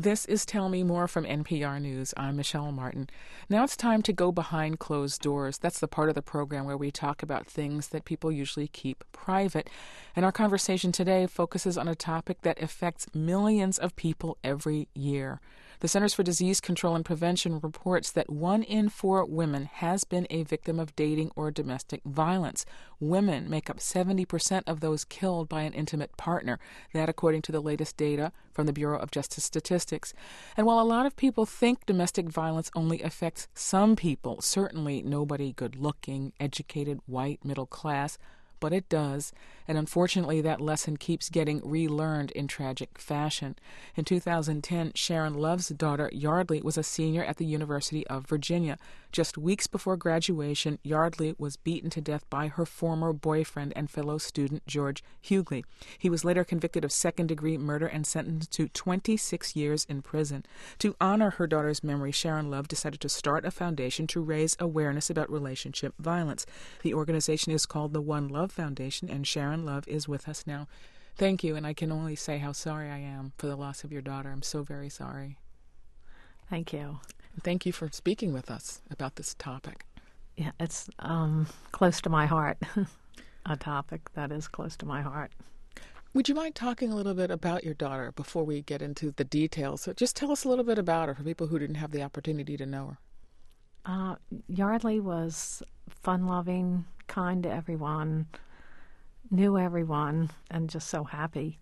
This is Tell Me More from NPR News. I'm Michelle Martin. Now it's time to go behind closed doors. That's the part of the program where we talk about things that people usually keep private. And our conversation today focuses on a topic that affects millions of people every year. The Centers for Disease Control and Prevention reports that 1 in 4 women has been a victim of dating or domestic violence. Women make up 70% of those killed by an intimate partner. That according to the latest data from the Bureau of Justice Statistics. And while a lot of people think domestic violence only affects some people, certainly nobody good-looking, educated, white, middle class, but it does, and unfortunately that lesson keeps getting relearned in tragic fashion. In 2010, Sharon Love's daughter, Yardley, was a senior at the University of Virginia. Just weeks before graduation, Yardley was beaten to death by her former boyfriend and fellow student, George Hughley. He was later convicted of second-degree murder and sentenced to 26 years in prison. To honor her daughter's memory, Sharon Love decided to start a foundation to raise awareness about relationship violence. The organization is called the One Love Foundation, and Sharon Love is with us now. Thank you, and I can only say how sorry I am for the loss of your daughter. I'm so very sorry. Thank you. Thank you for speaking with us about this topic. Yeah, it's close to my heart, a topic that is close to my heart. Would you mind talking a little bit about your daughter before we get into the details? So just tell us a little bit about her for people who didn't have the opportunity to know her. Yardley was fun-loving, kind to everyone, knew everyone, and just so happy.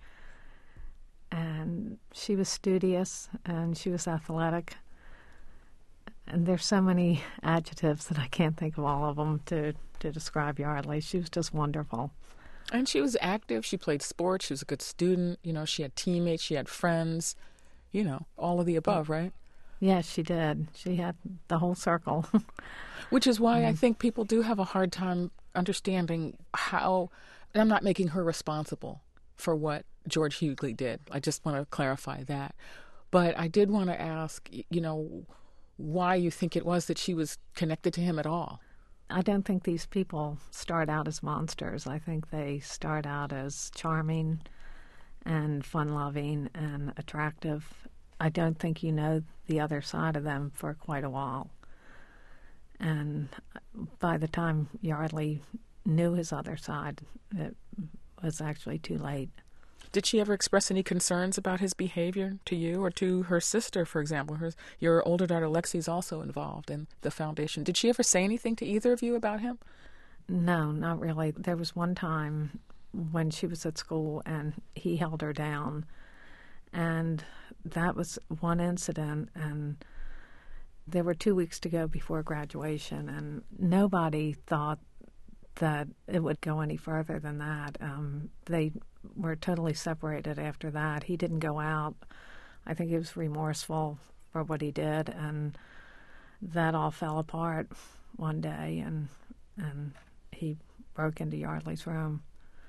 And she was studious, and she was athletic. And there's so many adjectives that I can't think of all of them to describe Yardley. She was just wonderful. And she was active. She played sports. She was a good student. You know, she had teammates. She had friends. You know, all of the above, right? Yes, she did. She had the whole circle. Which is why I think people do have a hard time understanding how, and I'm not making her responsible for what George Hughley did. I just want to clarify that. But I did want to ask, you know, why you think it was that she was connected to him at all. I don't think these people start out as monsters. I think they start out as charming and fun-loving and attractive. I don't think you know the other side of them for quite a while. And by the time Yardley knew his other side, it was actually too late. Did she ever express any concerns about his behavior to you or to her sister, for example? Your older daughter, Lexi's also involved in the foundation. Did she ever say anything to either of you about him? No, not really. There was one time when she was at school and he held her down. And that was one incident, and there were 2 weeks to go before graduation, and nobody thought that it would go any further than that. They were totally separated after that. He didn't go out. I think he was remorseful for what he did, and that all fell apart one day, and he broke into Yardley's room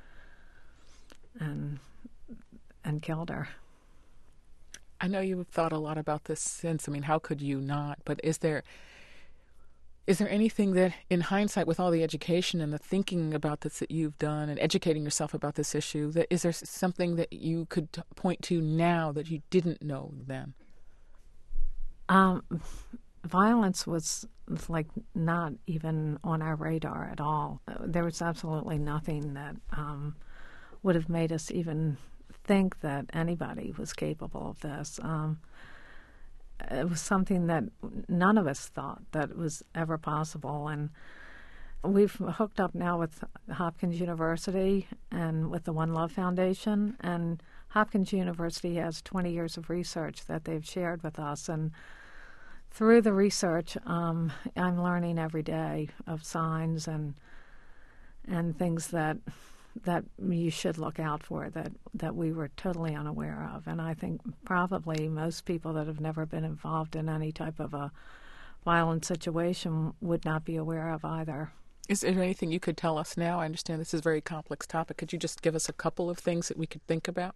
and killed her. I know you've thought a lot about this since. I mean, how could you not? But is there anything that, in hindsight, with all the education and the thinking about this that you've done and educating yourself about this issue, is there something that you could point to now that you didn't know then? Violence was like not even on our radar at all. There was absolutely nothing that would have made us even think that anybody was capable of this. It was something that none of us thought that was ever possible. And we've hooked up now with Hopkins University and with the One Love Foundation. And Hopkins University has 20 years of research that they've shared with us. And through the research, I'm learning every day of signs and things that you should look out for that we were totally unaware of. And I think probably most people that have never been involved in any type of a violent situation would not be aware of either. Is there anything you could tell us now? I understand this is a very complex topic. Could you just give us a couple of things that we could think about?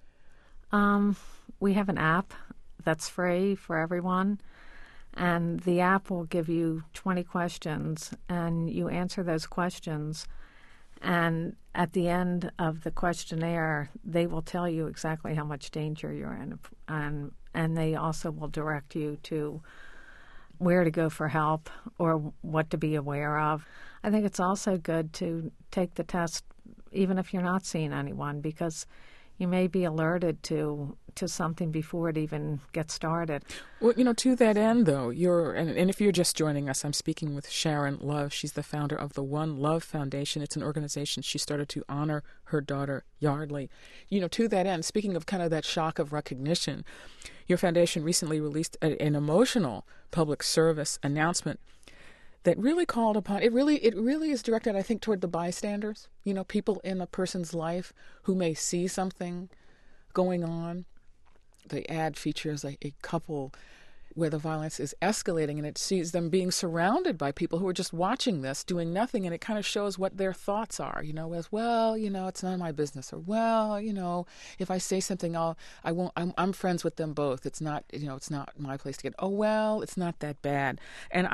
We have an app that's free for everyone. And the app will give you 20 questions, and you answer those questions. And at the end of the questionnaire, they will tell you exactly how much danger you're in. And and they also will direct you to where to go for help or what to be aware of. I think it's also good to take the test even if you're not seeing anyone, because you may be alerted to something before it even gets started. Well, to that end, though, and if you're just joining us, I'm speaking with Sharon Love. She's the founder of the One Love Foundation. It's an organization she started to honor her daughter, Yardley. To that end, speaking of kind of that shock of recognition, your foundation recently released an emotional public service announcement that really called upon, it really is directed, I think, toward the bystanders, people in a person's life who may see something going on. The ad features a couple where the violence is escalating, and it sees them being surrounded by people who are just watching this, doing nothing, and it kind of shows what their thoughts are, as, well, it's none of my business, or, well, if I say something, I'm friends with them both. It's not, it's not my place to get, oh, well, it's not that bad. And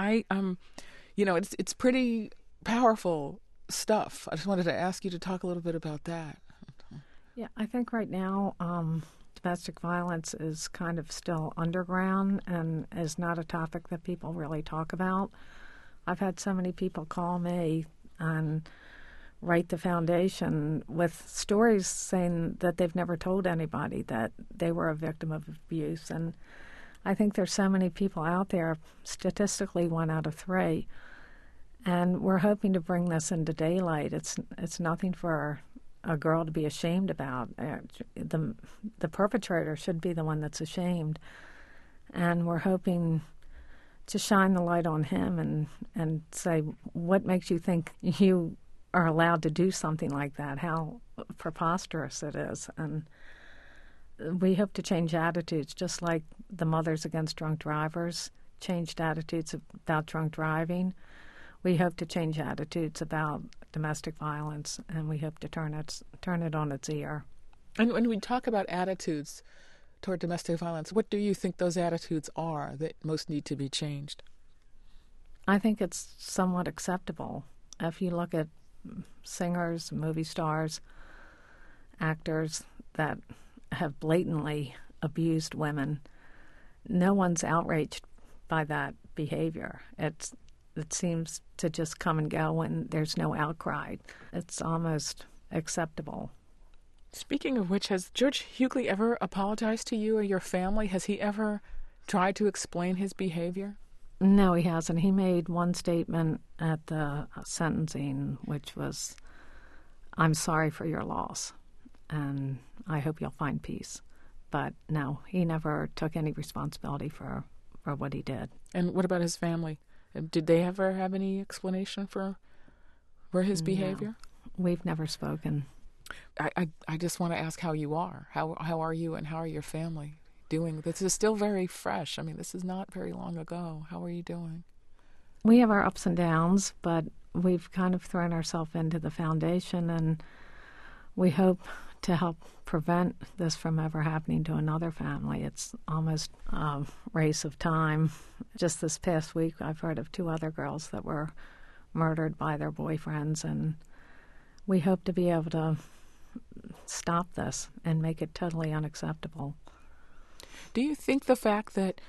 it's pretty powerful stuff. I just wanted to ask you to talk a little bit about that. Yeah, I think right now domestic violence is kind of still underground and is not a topic that people really talk about. I've had so many people call me and write the foundation with stories saying that they've never told anybody that they were a victim of abuse. And I think there's so many people out there, statistically 1 out of 3, and we're hoping to bring this into daylight. It's nothing for a girl to be ashamed about. The perpetrator should be the one that's ashamed, and we're hoping to shine the light on him and say, what makes you think you are allowed to do something like that? How preposterous it is. And we hope to change attitudes, just like the Mothers Against Drunk Drivers changed attitudes about drunk driving. We hope to change attitudes about domestic violence, and we hope to turn it on its ear. And when we talk about attitudes toward domestic violence, what do you think those attitudes are that most need to be changed? I think it's somewhat acceptable. If you look at singers, movie stars, actors that have blatantly abused women, no one's outraged by that behavior. It seems to just come and go when there's no outcry. It's almost acceptable. Speaking of which, has George Hughley ever apologized to you or your family? Has he ever tried to explain his behavior? No, he hasn't. He made one statement at the sentencing, which was, "I'm sorry for your loss, and I hope you'll find peace." But no, he never took any responsibility for what he did. And what about his family? Did they ever have any explanation for his behavior? No, we've never spoken. I just want to ask how you are. How are you, and how are your family doing? This is still very fresh. I mean, this is not very long ago. How are you doing? We have our ups and downs, but we've kind of thrown ourselves into the foundation, and we hope to help prevent this from ever happening to another family. It's almost a race of time. Just this past week, I've heard of 2 other girls that were murdered by their boyfriends, and we hope to be able to stop this and make it totally unacceptable. Do you think the fact that,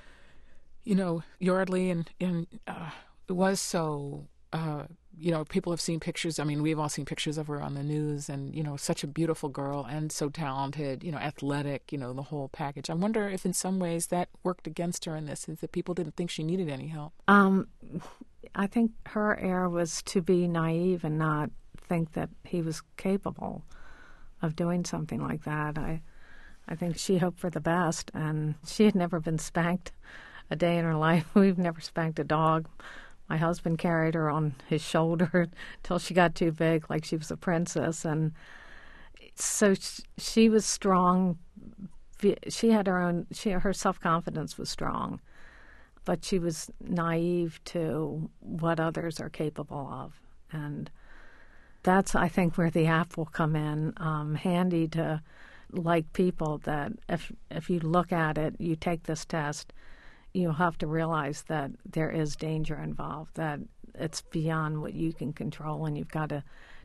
Yardley and was so, people have seen pictures. I mean, we've all seen pictures of her on the news, and, such a beautiful girl and so talented, athletic, the whole package. I wonder if in some ways that worked against her in this, is that people didn't think she needed any help. I think her error was to be naive and not think that he was capable of doing something like that. I think she hoped for the best, and she had never been spanked a day in her life. We've never spanked a dog. My husband carried her on his shoulder till she got too big, like she was a princess. And so she was strong. She had her self-confidence was strong, but she was naive to what others are capable of. And that's, I think, where the app will come in handy to like people, that if you look at it, you take this test, you'll have to realize that there is danger involved, that it's beyond what you can control, and you've got to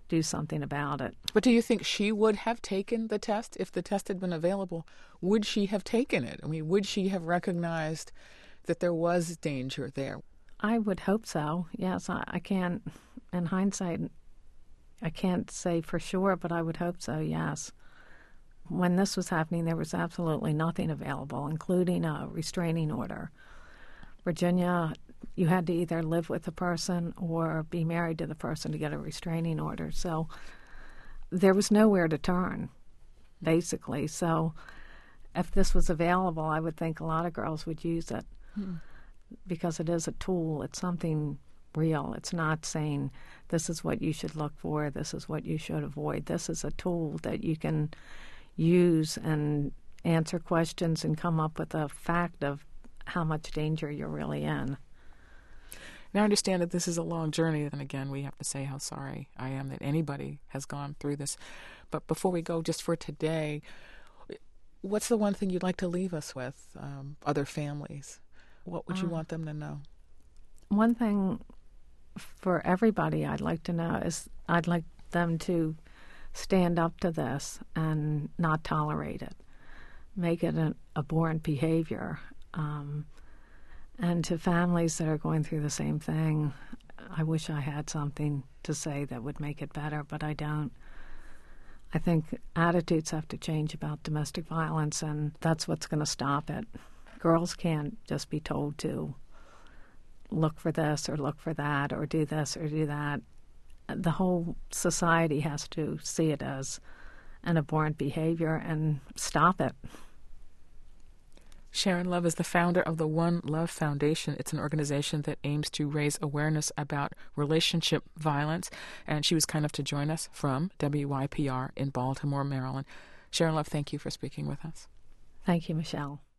do something about it. But do you think she would have taken the test if the test had been available? Would she have taken it? I mean, would she have recognized that there was danger there? I would hope so. Yes, I can't, in hindsight, I can't say for sure, but I would hope so, yes. When this was happening, there was absolutely nothing available, including a restraining order. Virginia, you had to either live with the person or be married to the person to get a restraining order. So there was nowhere to turn, basically. So if this was available, I would think a lot of girls would use it because it is a tool. It's something real. It's not saying this is what you should look for, this is what you should avoid. This is a tool that you can use and answer questions and come up with a fact of how much danger you're really in. Now, I understand that this is a long journey, and again, we have to say how sorry I am that anybody has gone through this. But before we go, just for today, what's the one thing you'd like to leave us with, other families? What would you want them to know? One thing for everybody I'd like to know is I'd like them to stand up to this and not tolerate it. Make it an abhorrent behavior. And to families that are going through the same thing, I wish I had something to say that would make it better, but I don't. I think attitudes have to change about domestic violence, and that's what's going to stop it. Girls can't just be told to look for this or look for that or do this or do that. The whole society has to see it as an abhorrent behavior and stop it. Sharon Love is the founder of the One Love Foundation. It's an organization that aims to raise awareness about relationship violence, and she was kind enough to join us from WYPR in Baltimore, Maryland. Sharon Love, thank you for speaking with us. Thank you, Michelle.